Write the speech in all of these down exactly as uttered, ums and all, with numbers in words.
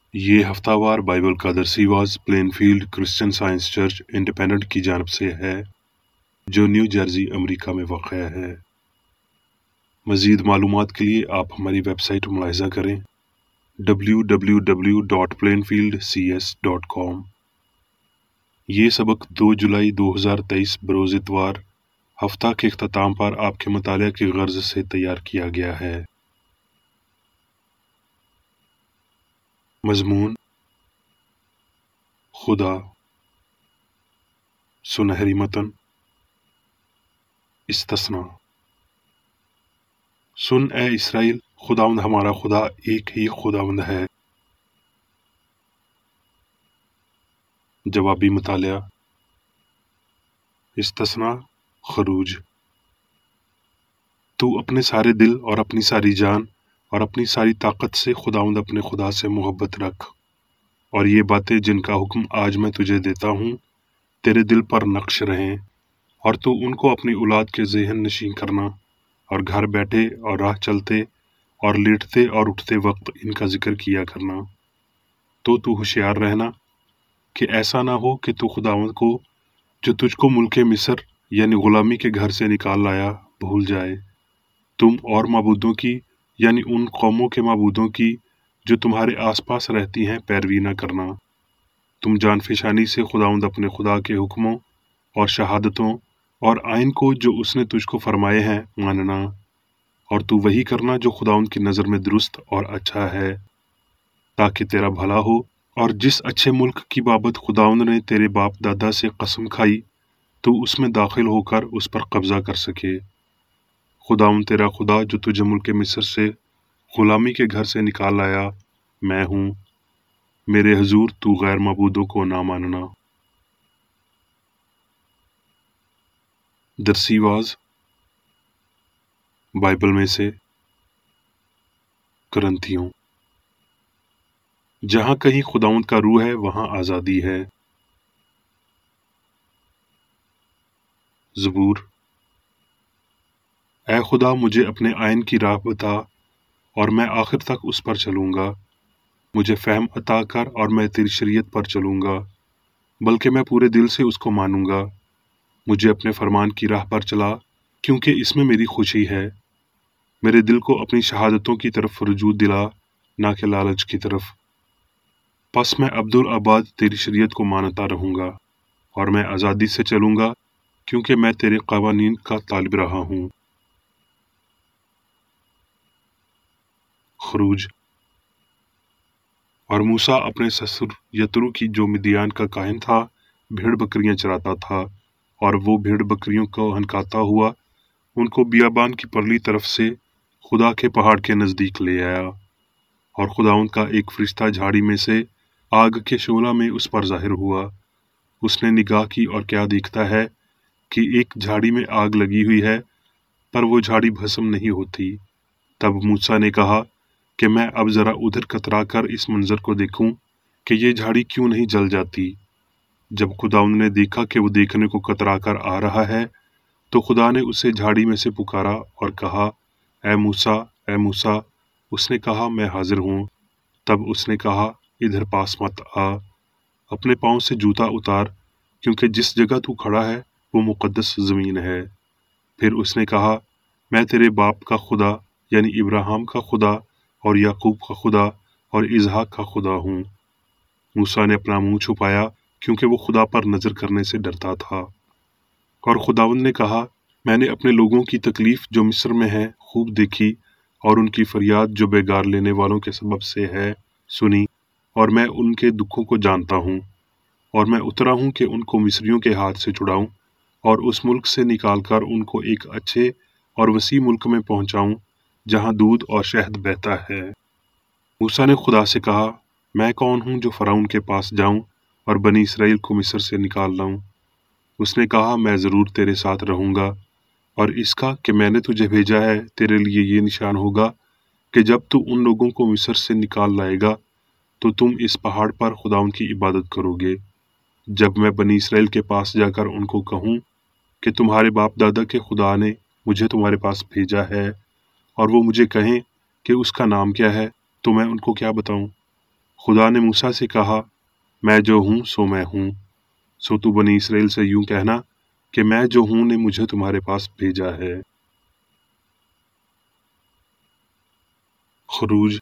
یہ ہفتہ وار بائبل کا درسی واز Plainfield Christian science church independent کی جانب سے ہے جو نیو جرسی امریکہ میں واقع ہے۔ مزید معلومات کے لیے آپ ہماری ویب سائٹ ملاحظہ کریں W W W dot Plainfield C S dot com. یہ سبق دو جولائی دو ہزار تیئیس بروز اتوار ہفتہ کے اختتام پر آپ کے مطالعہ کی غرض سے تیار کیا گیا ہے۔ مضمون: خدا، سنہری متن، استثنا۔ سن اے اسرائیل، خداوند ہمارا خدا ایک ہی خداوند ہے۔ جوابی مطالعہ۔ استثنا، خروج۔ تو اپنے سارے دل اور اپنی ساری جان اور اپنی ساری طاقت سے خداوند اپنے خدا سے محبت رکھ، اور یہ باتیں جن کا حکم آج میں تجھے دیتا ہوں تیرے دل پر نقش رہیں، اور تو ان کو اپنی اولاد کے ذہن نشین کرنا، اور گھر بیٹھے اور راہ چلتے اور لیٹتے اور اٹھتے وقت ان کا ذکر کیا کرنا۔ تو تو ہوشیار رہنا کہ ایسا نہ ہو کہ تو خداوند کو جو تجھ کو ملک مصر یعنی غلامی کے گھر سے نکال لایا بھول جائے۔ تم اور معبودوں کی یعنی ان قوموں کے معبودوں کی جو تمہارے آس پاس رہتی ہیں پیروی نہ کرنا۔ تم جان فشانی سے خداوند اپنے خدا کے حکموں اور شہادتوں اور آئین کو جو اس نے تجھ کو فرمائے ہیں ماننا، اور تو وہی کرنا جو خداوند کی نظر میں درست اور اچھا ہے، تاکہ تیرا بھلا ہو، اور جس اچھے ملک کی بابت خداوند نے تیرے باپ دادا سے قسم کھائی تو اس میں داخل ہو کر اس پر قبضہ کر سکے۔ خداوند تیرا خدا جو تجھے ملک مصر سے غلامی کے گھر سے نکال لایا میں ہوں۔ میرے حضور تو غیر معبودوں کو نہ ماننا۔ درسی واز بائبل میں سے کرنتھیوں۔ جہاں کہیں خداوند کا روح ہے وہاں آزادی ہے۔ زبور۔ اے خدا مجھے اپنے آئین کی راہ بتا اور میں آخر تک اس پر چلوں گا۔ مجھے فہم عطا کر اور میں تیری شریعت پر چلوں گا، بلکہ میں پورے دل سے اس کو مانوں گا۔ مجھے اپنے فرمان کی راہ پر چلا کیونکہ اس میں میری خوشی ہے۔ میرے دل کو اپنی شہادتوں کی طرف رجوع دلا، نہ کہ لالچ کی طرف۔ پس میں ابدالآباد تیری شریعت کو مانتا رہوں گا، اور میں آزادی سے چلوں گا کیونکہ میں تیرے قوانین کا طالب رہا ہوں۔ خروج۔ اور موسیٰ اپنے سسر یترو کی جو مدیان کا کاہن تھا بھیڑ بکریاں چراتا تھا، اور وہ بھیڑ بکریوں کو ہنکاتا ہوا ان کو بیابان کی پرلی طرف سے خدا کے پہاڑ کے نزدیک لے آیا، اور خداوند کا ایک فرشتہ جھاڑی میں سے آگ کے شعلہ میں اس پر ظاہر ہوا۔ اس نے نگاہ کی اور کیا دیکھتا ہے کہ ایک جھاڑی میں آگ لگی ہوئی ہے، پر وہ جھاڑی بھسم نہیں ہوتی۔ تب موسیٰ نے کہا کہ میں اب ذرا ادھر کترا کر اس منظر کو دیکھوں کہ یہ جھاڑی کیوں نہیں جل جاتی۔ جب خداوند نے دیکھا کہ وہ دیکھنے کو کترا کر آ رہا ہے تو خدا نے اسے جھاڑی میں سے پکارا اور کہا، اے موسیٰ، اے موسیٰ۔ اس نے کہا، میں حاضر ہوں۔ تب اس نے کہا، ادھر پاس مت آ، اپنے پاؤں سے جوتا اتار، کیونکہ جس جگہ تو کھڑا ہے وہ مقدس زمین ہے۔ پھر اس نے کہا، میں تیرے باپ کا خدا یعنی ابراہیم کا خدا اور یعقوب کا خدا اور اسحاق کا خدا ہوں۔ موسیٰ نے اپنا منہ چھپایا کیونکہ وہ خدا پر نظر کرنے سے ڈرتا تھا۔ اور خداوند نے کہا، میں نے اپنے لوگوں کی تکلیف جو مصر میں ہے خوب دیکھی، اور ان کی فریاد جو بیگار لینے والوں کے سبب سے ہے سنی، اور میں ان کے دکھوں کو جانتا ہوں، اور میں اترا ہوں کہ ان کو مصریوں کے ہاتھ سے چھڑاؤں اور اس ملک سے نکال کر ان کو ایک اچھے اور وسیع ملک میں پہنچاؤں جہاں دودھ اور شہد بہتا ہے۔ موسیٰ نے خدا سے کہا، میں کون ہوں جو فرعون کے پاس جاؤں اور بنی اسرائیل کو مصر سے نکال لاؤں؟ اس نے کہا، میں ضرور تیرے ساتھ رہوں گا، اور اس کا کہ میں نے تجھے بھیجا ہے تیرے لیے یہ نشان ہوگا کہ جب تو ان لوگوں کو مصر سے نکال لائے گا تو تم اس پہاڑ پر خداوند کی عبادت کرو گے۔ جب میں بنی اسرائیل کے پاس جا کر ان کو کہوں کہ تمہارے باپ دادا کے خدا نے مجھے تمہارے پاس بھیجا ہے، اور وہ مجھے کہیں کہ اس کا نام کیا ہے، تو میں ان کو کیا بتاؤں؟ खुदा ने मूसा से कहा, मैं जो हूँ सो मैं हूँ, सो तू बनी इसराइल से यूं कहना कि मैं जो हूँ ने मुझे तुम्हारे पास भेजा है। खरूज।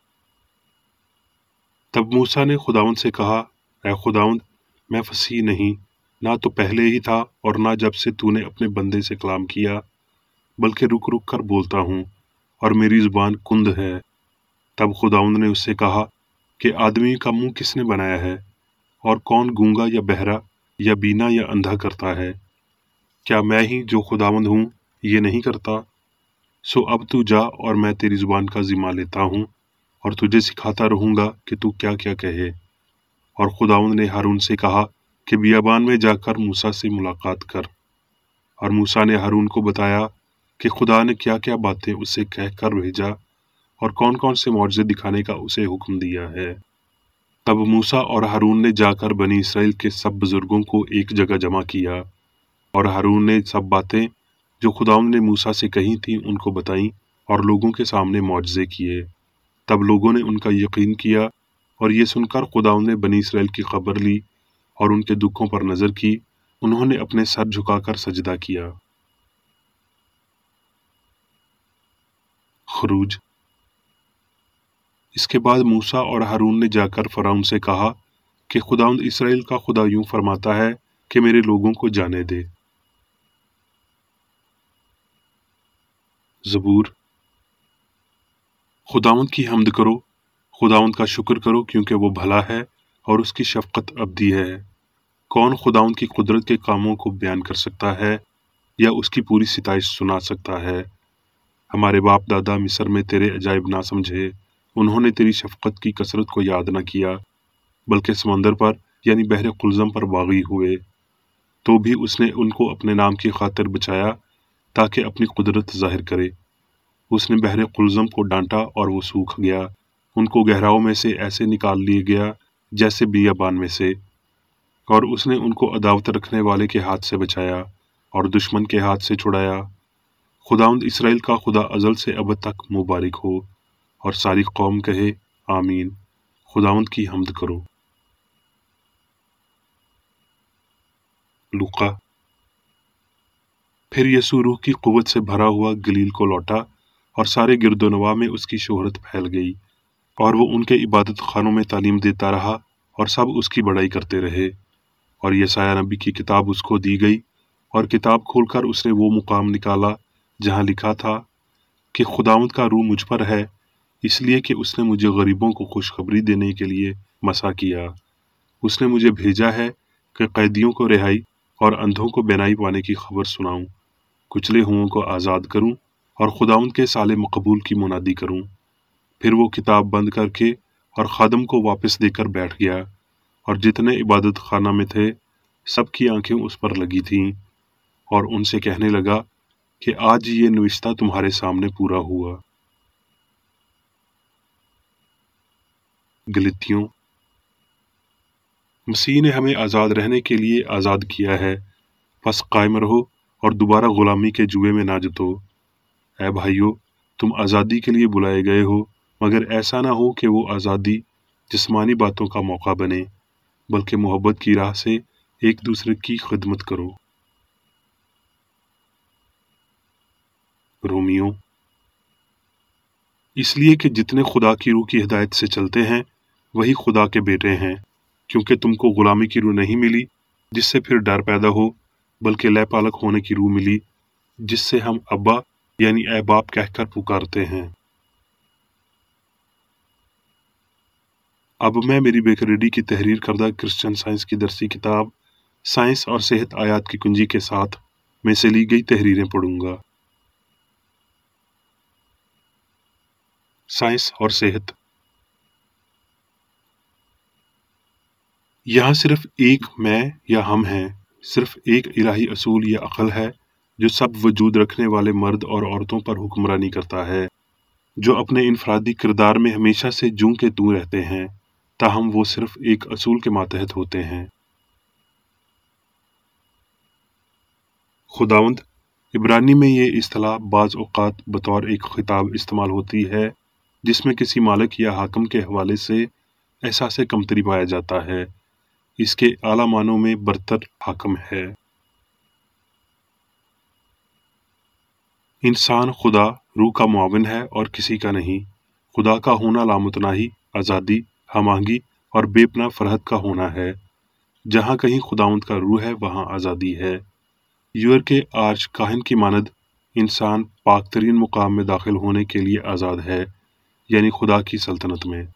तब मूसा ने खुदावंद से कहा, ऐ खुदावंद, मैं फसीह नहीं, ना तो पहले ही था और ना जब से तूने अपने बंदे से कलाम किया, बल्कि रुक रुक कर बोलता हूँ और मेरी जुबान कुंद है। तब खुदावंद ने उससे कहा कि आदमी का मुंह किसने बनाया है, और कौन गूंगा या बहरा या बीना या अंधा करता है? क्या मैं ही जो खुदावंद हूँ ये नहीं करता? सो अब तू जा और मैं तेरी जुबान का जिम्मा लेता हूँ और तुझे सिखाता रहूंगा कि तू क्या क्या कहे। और खुदावंद ने हारून से कहा कि बियाबान में जाकर मूसा से मुलाकात कर। और मूसा ने हारून को बताया कि खुदा ने क्या क्या बातें उससे कह कर भेजा और कौन कौन से मौजज़े दिखाने का उसे हुक्म दिया है। तब मूसा और हारून ने जाकर बनी इसराइल के सब बुजुर्गों को एक जगह जमा किया, और हारून ने सब बातें जो खुदावंद ने मूसा से कही थी उनको बताई और लोगों के सामने मौजज़े किए। तब लोगों ने उनका यकीन किया, और ये सुनकर खुदावंद ने बनी इसराइल की खबर ली और उनके दुखों पर नजर की। उन्होंने अपने सर झुकाकर सजदा किया। खरूज। इसके बाद मूसा और हारून ने जाकर फराउन से कहा कि खुदावंद इसराइल का खुदा यूं फरमाता है कि मेरे लोगों को जाने दे। ज़बूर। खुदावंद की हम्द करो, खुदावंद का शुक्र करो, क्योंकि वो भला है और उसकी शफकत अब्दी है। कौन खुदावंद की कुदरत के कामों को बयान कर सकता है या उसकी पूरी सिताइश सुना सकता है? हमारे बाप दादा मिस्र में तेरे अजायब ना समझे, उन्होंने तेरी शफकत की कसरत को याद न किया, बल्कि समंदर पर यानी बहरे कुलज़म पर बागी हुए। तो भी उसने उनको अपने नाम की खातिर बचाया ताकि अपनी कुदरत जाहिर करे। उसने बहरे कुलज़म को डांटा और वो सूख गया। उनको गहराओं में से ऐसे निकाल लिया गया जैसे बियाबान में से। और उसने उनको अदावत रखने वाले के हाथ से बचाया और दुश्मन के हाथ से छुड़ाया। खुदावंद इसराइल का खुदा अजल से अब तक मुबारक हो। और सारी कौम कहे आमीन। खुदावंद की हम्द करो। लूका। फिर यीशु रूह की कुव्वत से भरा हुआ गलील को लौटा, और सारे गिरदोनवा में उसकी शोहरत फैल गई, और वो उनके इबादत खानों में तालीम देता रहा, और सब उसकी बड़ाई करते रहे। और यशायाह नबी की किताब उसको दी गई, और किताब खोलकर उसने वो मुकाम निकाला जहाँ लिखा था कि खुदावंद का रूह मुझ पर है, इसलिए कि उसने मुझे गरीबों को खुशखबरी देने के लिए मसा किया। उसने मुझे भेजा है कि कैदियों को रिहाई और अंधों को बेनाई पाने की खबर सुनाऊं, कुचले हुओं को आज़ाद करूं और खुदावंद के साले मकबूल की मुनादी करूं। फिर वो किताब बंद करके और खादम को वापस देकर बैठ गया, और जितने इबादत खाना में थे सबकी आंखें उस पर लगी थीं, और उनसे कहने लगा कि आज ये नविश्ता तुम्हारे सामने पूरा हुआ। गलतियों। मसीह ने हमें आज़ाद रहने के लिए आज़ाद किया है, बस कायम रहो और दोबारा गुलामी के जुए में ना जतो। ऐ भाइयों, तुम आज़ादी के लिए बुलाए गए हो, मगर ऐसा ना हो कि वो आज़ादी जिस्मानी बातों का मौका बने, बल्कि मोहब्बत की राह से एक दूसरे की खिदमत करो। रोमियो। इसलिए कि जितने खुदा की रूह की हिदायत से चलते हैं वही खुदा के बेटे हैं, क्योंकि तुमको गुलामी की रूह नहीं मिली जिससे फिर डर पैदा हो, बल्कि लय पालक होने की रूह मिली, जिससे हम अब्बा यानी ऐ बाप कहकर पुकारते हैं। अब मैं मेरी बेकरेडी की तहरीर करदा क्रिश्चियन साइंस की दरसी किताब साइंस और सेहत आयात की कुंजी के साथ में से ली गई तहरीरें पढ़ूंगा। साइंस और सेहत। यहाँ सिर्फ एक मैं या हम हैं, सिर्फ एक इलाही असूल या अकल है जो सब वजूद रखने वाले मर्द और औरतों पर हुक्मरानी करता है, जो अपने इनफरादी किरदार में हमेशा से जूं के तूं रहते हैं, ताहम वो सिर्फ एक असूल के मातहत होते हैं। खुदावंद। इब्रानी में ये इस्तिलाह बाज़ औक़ात बतौर एक खिताब इस्तेमाल होती है जिसमें किसी मालिक या हाकिम के हवाले से احساس کمتری پایا جاتا ہے، اس کے اعلیٰ معنوں میں برتر حاکم ہے۔ انسان خدا روح کا معاون ہے اور کسی کا نہیں۔ خدا کا ہونا لامتناہی، آزادی، ہم آہنگی اور بے پناہ فرحت کا ہونا ہے۔ جہاں کہیں خداوند کا روح ہے وہاں آزادی ہے۔ یور کے آرچ کاہن کی مانند انسان پاک ترین مقام میں داخل ہونے کے لیے آزاد ہے، یعنی خدا کی سلطنت میں۔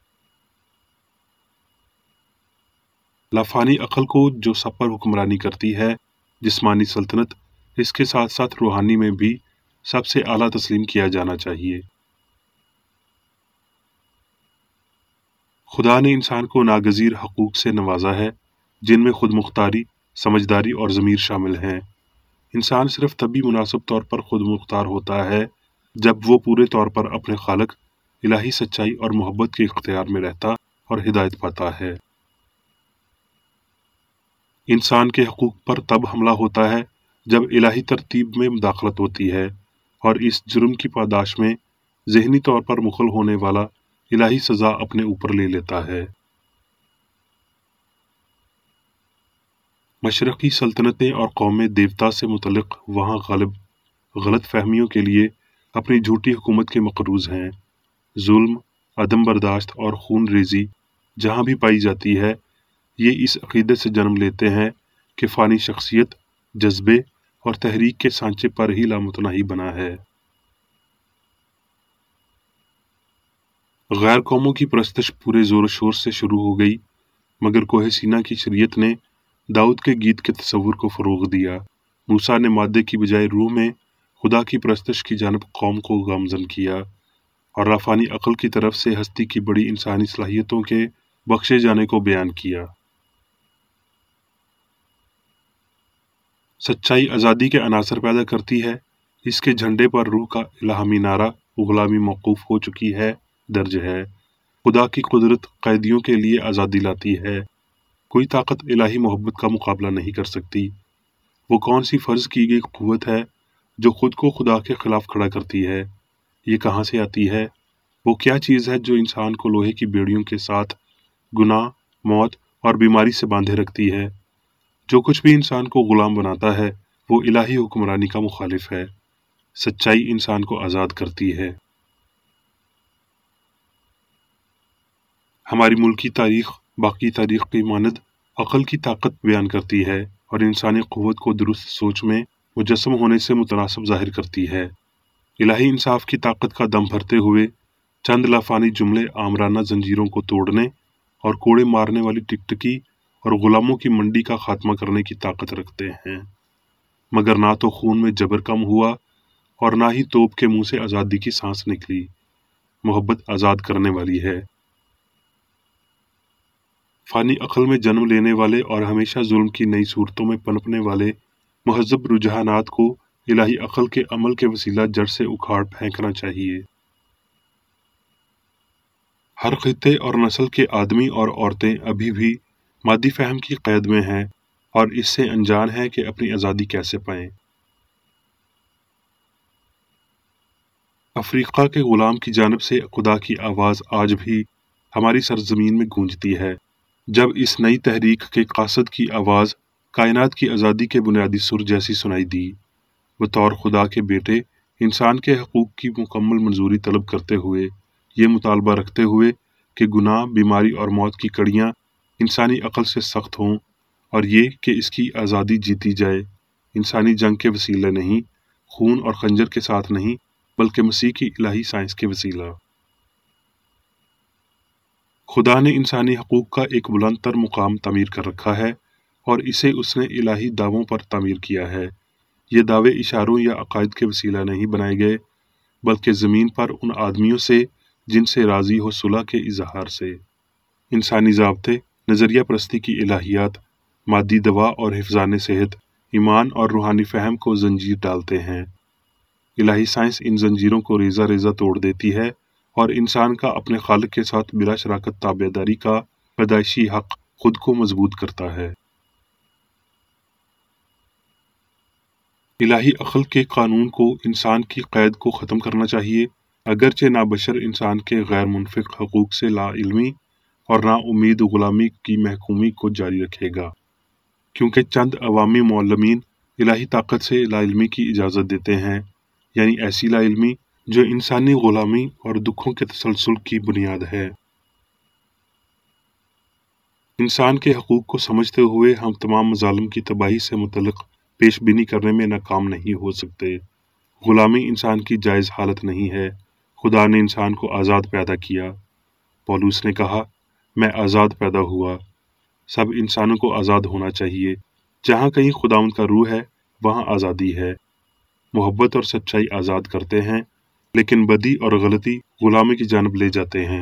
لافانی عقل کو جو سب پر حکمرانی کرتی ہے، جسمانی سلطنت اس کے ساتھ ساتھ روحانی میں بھی سب سے اعلیٰ تسلیم کیا جانا چاہیے۔ خدا نے انسان کو ناگزیر حقوق سے نوازا ہے، جن میں خود مختاری، سمجھداری اور ضمیر شامل ہیں۔ انسان صرف تبھی مناسب طور پر خود مختار ہوتا ہے جب وہ پورے طور پر اپنے خالق، الہی سچائی اور محبت کے اختیار میں رہتا اور ہدایت پاتا ہے۔ انسان کے حقوق پر تب حملہ ہوتا ہے جب الہی ترتیب میں مداخلت ہوتی ہے، اور اس جرم کی پاداش میں ذہنی طور پر مخل ہونے والا الہی سزا اپنے اوپر لے لیتا ہے۔ مشرقی سلطنتیں اور قومیں دیوتا سے متعلق وہاں غالب غلط فہمیوں کے لیے اپنی جھوٹی حکومت کے مقروض ہیں۔ ظلم، عدم برداشت اور خون ریزی جہاں بھی پائی جاتی ہے، یہ اس عقیدے سے جنم لیتے ہیں کہ فانی شخصیت، جذبے اور تحریک کے سانچے پر ہی لامتناہی بنا ہے۔ غیر قوموں کی پرستش پورے زور و شور سے شروع ہو گئی، مگر کوہ سینا کی شریعت نے داؤد کے گیت کے تصور کو فروغ دیا۔ موسیٰ نے مادے کی بجائے روح میں خدا کی پرستش کی جانب قوم کو گامزن کیا، اور رافانی عقل کی طرف سے ہستی کی بڑی انسانی صلاحیتوں کے بخشے جانے کو بیان کیا۔ سچائی آزادی کے عناصر پیدا کرتی ہے، اس کے جھنڈے پر روح کا الہامی نعرہ غلامی موقوف ہو چکی ہے درج ہے۔ خدا کی قدرت قیدیوں کے لیے آزادی لاتی ہے۔ کوئی طاقت الہی محبت کا مقابلہ نہیں کر سکتی۔ وہ کون سی فرض کی گئی قوت ہے جو خود کو خدا کے خلاف کھڑا کرتی ہے؟ یہ کہاں سے آتی ہے؟ وہ کیا چیز ہے جو انسان کو لوہے کی بیڑیوں کے ساتھ گناہ، موت اور بیماری سے باندھے رکھتی ہے؟ جو کچھ بھی انسان کو غلام بناتا ہے وہ الہی حکمرانی کا مخالف ہے۔ سچائی انسان کو آزاد کرتی ہے۔ ہماری ملکی تاریخ باقی تاریخ کی مانند عقل کی طاقت بیان کرتی ہے اور انسانی قوت کو درست سوچ میں مجسم ہونے سے متناسب ظاہر کرتی ہے۔ الہی انصاف کی طاقت کا دم بھرتے ہوئے چند لافانی جملے آمرانہ زنجیروں کو توڑنے اور کوڑے مارنے والی ٹکٹکی اور غلاموں کی منڈی کا خاتمہ کرنے کی طاقت رکھتے ہیں، مگر نہ تو خون میں جبر کم ہوا اور نہ ہی توپ کے منہ سے آزادی کی سانس نکلی۔ محبت آزاد کرنے والی ہے۔ فانی عقل میں جنم لینے والے اور ہمیشہ ظلم کی نئی صورتوں میں پنپنے والے مہذب رجحانات کو الہی عقل کے عمل کے وسیلہ جڑ سے اکھاڑ پھینکنا چاہیے۔ ہر خطے اور نسل کے آدمی اور عورتیں ابھی بھی مادی فہم کی قید میں ہیں اور اس سے انجان ہیں کہ اپنی آزادی کیسے پائیں۔ افریقہ کے غلام کی جانب سے خدا کی آواز آج بھی ہماری سرزمین میں گونجتی ہے، جب اس نئی تحریک کے قاصد کی آواز کائنات کی آزادی کے بنیادی سر جیسی سنائی دی۔ بطور خدا کے بیٹے انسان کے حقوق کی مکمل منظوری طلب کرتے ہوئے، یہ مطالبہ رکھتے ہوئے کہ گناہ، بیماری اور موت کی کڑیاں انسانی عقل سے سخت ہوں، اور یہ کہ اس کی آزادی جیتی جائے انسانی جنگ کے وسیلے نہیں، خون اور خنجر کے ساتھ نہیں، بلکہ مسیح کی الہی سائنس کے وسیلہ۔ خدا نے انسانی حقوق کا ایک بلند تر مقام تعمیر کر رکھا ہے، اور اسے اس نے الہی دعووں پر تعمیر کیا ہے۔ یہ دعوے اشاروں یا عقائد کے وسیلہ نہیں بنائے گئے، بلکہ زمین پر ان آدمیوں سے جن سے راضی ہو صلح کے اظہار سے۔ انسانی ضابطے، نظریہ پرستی کی الہیات، مادی دوا اور حفظان صحت، ایمان اور روحانی فہم کو زنجیر ڈالتے ہیں۔ الہی سائنس ان زنجیروں کو ریزہ ریزہ توڑ دیتی ہے اور انسان کا اپنے خالق کے ساتھ بلا شراکت تابع داری کا پیدائشی حق خود کو مضبوط کرتا ہے۔ الہی عقل کے قانون کو انسان کی قید کو ختم کرنا چاہیے، اگرچہ نابشر انسان کے غیر منفق حقوق سے لا علمی اور نا امید غلامی کی محکومی کو جاری رکھے گا، کیونکہ چند عوامی معلمین الہی طاقت سے لا علمی کی اجازت دیتے ہیں، یعنی ایسی لا علمی جو انسانی غلامی اور دکھوں کے تسلسل کی بنیاد ہے۔ انسان کے حقوق کو سمجھتے ہوئے ہم تمام مظالم کی تباہی سے متعلق پیش بینی کرنے میں ناکام نہیں ہو سکتے۔ غلامی انسان کی جائز حالت نہیں ہے۔ خدا نے انسان کو آزاد پیدا کیا۔ پولوس نے کہا، میں آزاد پیدا ہوا۔ سب انسانوں کو آزاد ہونا چاہیے۔ جہاں کہیں خداوند کا روح ہے وہاں آزادی ہے۔ محبت اور سچائی آزاد کرتے ہیں، لیکن بدی اور غلطی غلامی کی جانب لے جاتے ہیں۔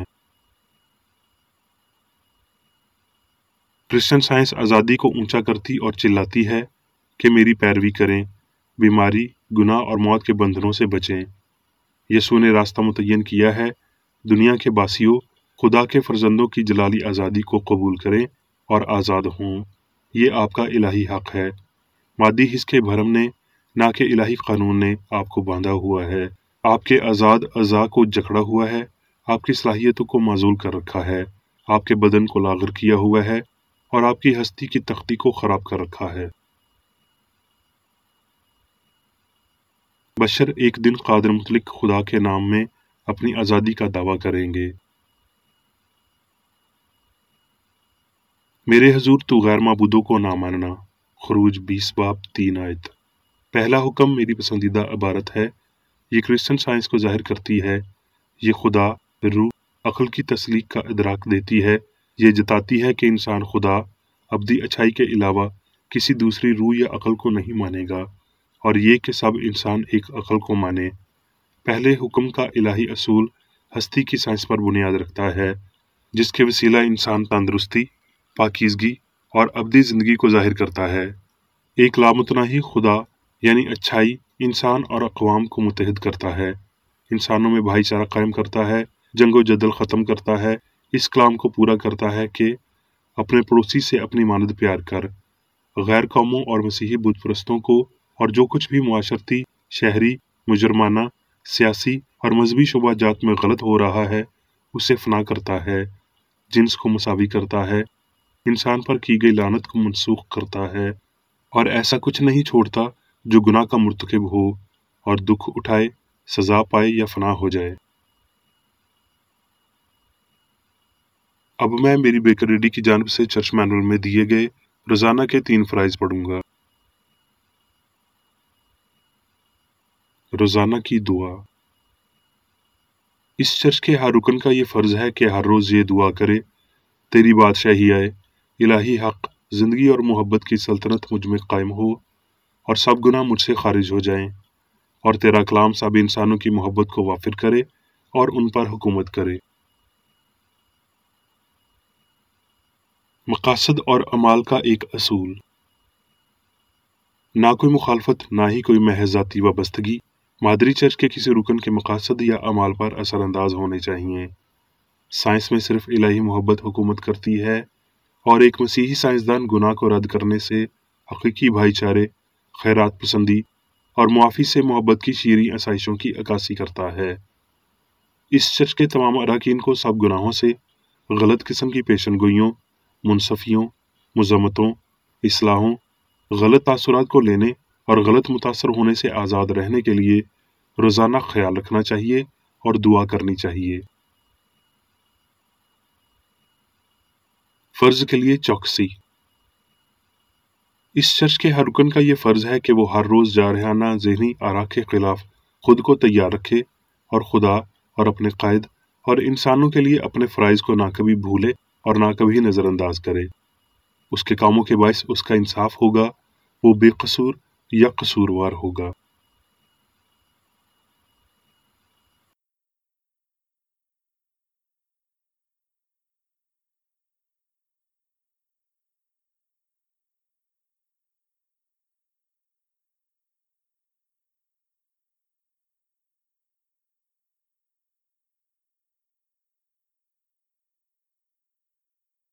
کرسچن سائنس آزادی کو اونچا کرتی اور چلاتی ہے کہ میری پیروی کریں، بیماری، گناہ اور موت کے بندھنوں سے بچیں۔ یسوع نے راستہ متعین کیا ہے، دنیا کے باسیوں، خدا کے فرزندوں کی جلالی آزادی کو قبول کریں اور آزاد ہوں۔ یہ آپ کا الہی حق ہے۔ مادی حس کے بھرم نے، نہ کہ الہی قانون نے، آپ کو باندھا ہوا ہے۔ آپ کے آزاد اعضاء کو جکڑا ہوا ہے، آپ کی صلاحیتوں کو معزول کر رکھا ہے، آپ کے بدن کو لاغر کیا ہوا ہے اور آپ کی ہستی کی تختی کو خراب کر رکھا ہے۔ بشر ایک دن قادر مطلق خدا کے نام میں اپنی آزادی کا دعویٰ کریں گے۔ میرے حضور تو غیر معبودوں کو نہ ماننا۔ خروج بیس باب تین آیت۔ پہلا حکم میری پسندیدہ عبارت ہے۔ یہ کرسچن سائنس کو ظاہر کرتی ہے۔ یہ خدا، روح، عقل کی تسلیق کا ادراک دیتی ہے۔ یہ جتاتی ہے کہ انسان خدا، ابدی اچھائی کے علاوہ کسی دوسری روح یا عقل کو نہیں مانے گا، اور یہ کہ سب انسان ایک عقل کو مانے۔ پہلے حکم کا الہی اصول ہستی کی سائنس پر بنیاد رکھتا ہے، جس کے وسیلہ انسان تندرستی، پاکیزگی اور ابدی زندگی کو ظاہر کرتا ہے۔ ایک لامتناہی خدا یعنی اچھائی انسان اور اقوام کو متحد کرتا ہے، انسانوں میں بھائی چارہ قائم کرتا ہے، جنگ و جدل ختم کرتا ہے، اس کلام کو پورا کرتا ہے کہ اپنے پڑوسی سے اپنی مانند پیار کر۔ غیر قوموں اور مسیحی بت پرستوں کو اور جو کچھ بھی معاشرتی، شہری، مجرمانہ، سیاسی اور مذہبی شعبہ جات میں غلط ہو رہا ہے اسے فنا کرتا ہے، جنس کو مساوی کرتا ہے، انسان پر کی گئی لعنت کو منسوخ کرتا ہے، اور ایسا کچھ نہیں چھوڑتا جو گناہ کا مرتکب ہو اور دکھ اٹھائے، سزا پائے یا فنا ہو جائے۔ اب میں میری بیکر ریڈی کی جانب سے چرچ مینول میں دیے گئے روزانہ کے تین فرائض پڑھوں گا۔ روزانہ کی دعا۔ اس چرچ کے ہر رکن کا یہ فرض ہے کہ ہر روز یہ دعا کرے، تیری بادشاہی آئے، الہی حق، زندگی اور محبت کی سلطنت مجھ میں قائم ہو، اور سب گناہ مجھ سے خارج ہو جائیں، اور تیرا کلام سب انسانوں کی محبت کو وافر کرے اور ان پر حکومت کرے۔ مقاصد اور اعمال کا ایک اصول۔ نہ کوئی مخالفت، نہ ہی کوئی محض ذاتی وابستگی مادری چرچ کے کسی رکن کے مقاصد یا اعمال پر اثر انداز ہونے چاہیے۔ سائنس میں صرف الہی محبت حکومت کرتی ہے، اور ایک مسیحی سائنسدان گناہ کو رد کرنے سے حقیقی بھائی چارے، خیرات پسندی اور معافی سے محبت کی شیریں آسائشوں کی عکاسی کرتا ہے۔ اس چرچ کے تمام اراکین کو سب گناہوں سے، غلط قسم کی پیشن گوئیوں، منصفیوں، مذمتوں، اصلاحوں، غلط تاثرات کو لینے اور غلط متاثر ہونے سے آزاد رہنے کے لیے روزانہ خیال رکھنا چاہیے اور دعا کرنی چاہیے۔ فرض کے لیے چوکسی۔ اس چرچ کے ہر رکن کا یہ فرض ہے کہ وہ ہر روز جارحانہ ذہنی آراء کے خلاف خود کو تیار رکھے اور خدا اور اپنے قائد اور انسانوں کے لیے اپنے فرائض کو نہ کبھی بھولے اور نہ کبھی نظر انداز کرے۔ اس کے کاموں کے باعث اس کا انصاف ہوگا، وہ بے قصور یا قصوروار ہوگا۔